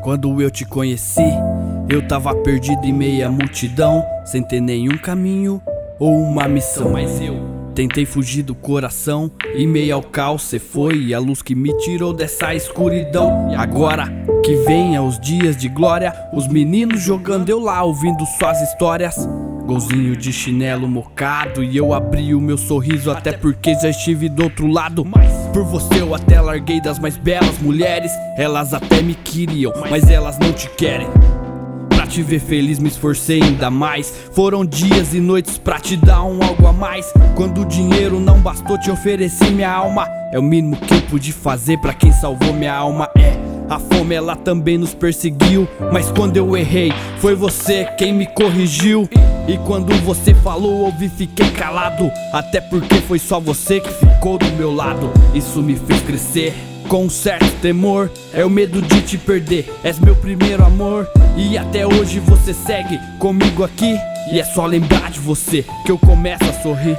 Quando eu te conheci, eu tava perdido em meia multidão, sem ter nenhum caminho ou uma missão. Mas eu tentei fugir do coração, e meio ao caos cê foi a luz que me tirou dessa escuridão. E agora que venha os dias de glória, os meninos jogando, eu lá ouvindo suas histórias. Golzinho de chinelo mocado, e eu abri o meu sorriso, até porque já estive do outro lado. Por você eu até larguei das mais belas mulheres, elas até me queriam, mas elas não te querem. Pra te ver feliz me esforcei ainda mais, foram dias e noites pra te dar um algo a mais. Quando o dinheiro não bastou, te ofereci minha alma, é o mínimo que eu pude fazer pra quem salvou minha alma. A fome ela também nos perseguiu, mas quando eu errei, foi você quem me corrigiu. E quando você falou, ouvi, fiquei calado, até porque foi só você que ficou do meu lado. Isso me fez crescer com um certo temor, é o medo de te perder, és meu primeiro amor. E até hoje você segue comigo aqui, e é só lembrar de você que eu começo a sorrir.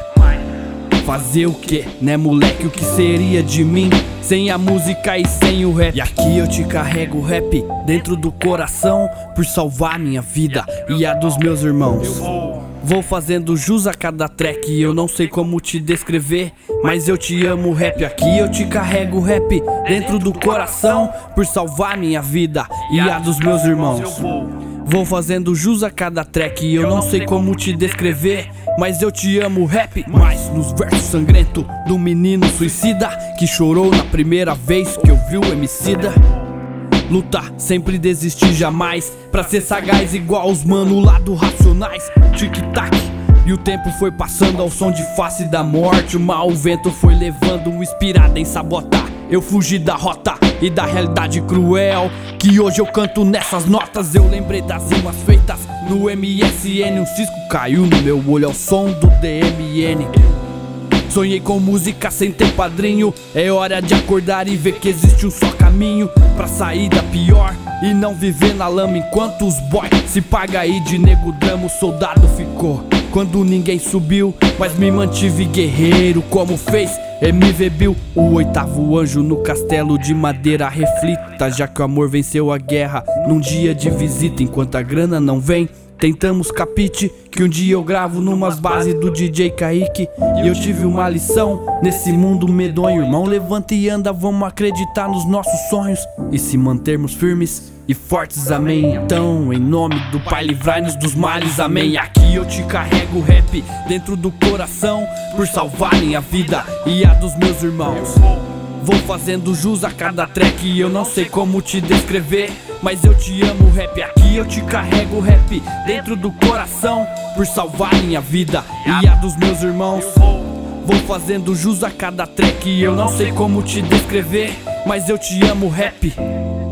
Fazer o que, né moleque, o que seria de mim sem a música e sem o rap? E aqui eu te carrego o rap dentro do coração, por salvar minha vida e a dos meus irmãos. Vou fazendo jus a cada track, eu não sei como te descrever, mas eu te amo rap. Aqui eu te carrego o rap dentro do coração, por salvar minha vida e a dos meus irmãos. Vou fazendo jus a cada track, eu não sei como te descrever, mas eu te amo rap. Mas nos versos sangrentos do menino suicida, que chorou na primeira vez que ouviu o Emicida. Lutar, sempre desistir jamais, pra ser sagaz igual os mano lá do Racionais. Tic-tac, e o tempo foi passando ao som de Face da Morte. O mau vento foi levando, inspirado em sabotar. Eu fugi da rota e da realidade cruel, que hoje eu canto nessas notas. Eu lembrei das rimas feitas no MSN, um cisco caiu no meu olho ao som do DMN. Sonhei com música sem ter padrinho, é hora de acordar e ver que existe um só caminho pra sair da pior e não viver na lama enquanto os boy se paga aí de nego drama. O soldado ficou quando ninguém subiu, mas me mantive guerreiro como fez MV Bill. O oitavo anjo no castelo de madeira reflita, já que o amor venceu a guerra num dia de visita. Enquanto a grana não vem, tentamos capite, que um dia eu gravo numas bases do DJ Kaique. E eu tive uma lição nesse mundo medonho. Irmão, levanta e anda, vamos acreditar nos nossos sonhos e se mantermos firmes e fortes, amém. Então, em nome do Pai, livrai-nos dos males, amém. Aqui eu te carrego o rap dentro do coração, por salvar minha vida e a dos meus irmãos. Vou fazendo jus a cada track, e eu não sei como te descrever, mas eu te amo rap. Aqui eu te carrego o rap dentro do coração, por salvar minha vida e a dos meus irmãos. Vou fazendo jus a cada track, e eu não sei como te descrever, mas eu te amo rap.